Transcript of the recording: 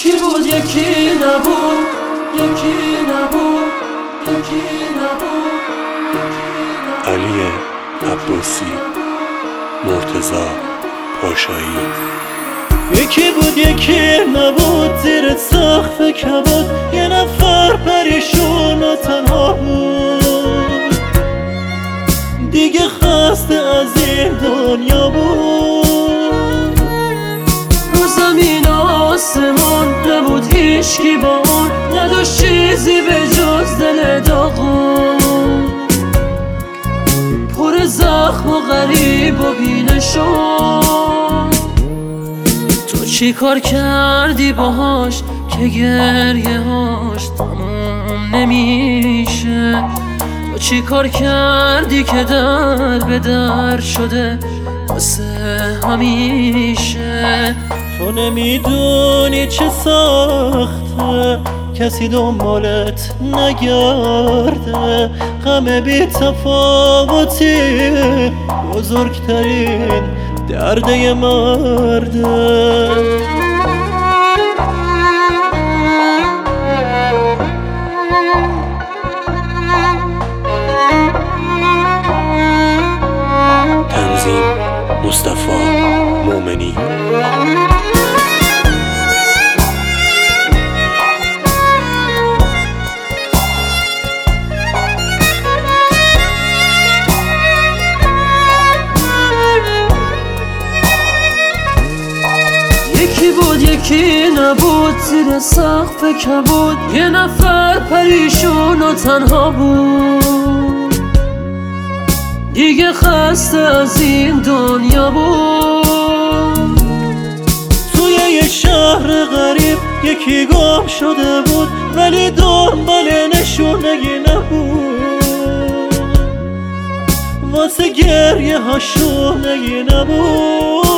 یکی بود یکی نبود، یکی نبود، یکی نبود. علی عباسی، مرتضی پاشایی. یکی بود یکی نبود، زیر سقف کبود یه نفر پریشون و تنها بود، دیگه خسته از این دنیا بود. رو زمین آسمون نبود هیچکی با اون، نداشت چیزی به جز دل داغون، پر زخم و غریب و بی‌نشان. تو چی کار کردی باهاش که گریه هاش تموم نمیشه؟ تو چی کار کردی که در به در شده واسه همیشه؟ تو نمیدونی چه سخته کسی دنبالت نگرده، غم بی تفاوتی بزرگترین درد یه مرده. تنظیم مصطفی مومنی. یکی بود یکی نبود، زیر سقف کبود یه نفر پریشون و تنها بود، دیگه خسته از این دنیا بود. توی یه شهر غریب یکی گم شده بود، ولی دنبال نشونگی نبود، واسه گریه ها شونگی نبود.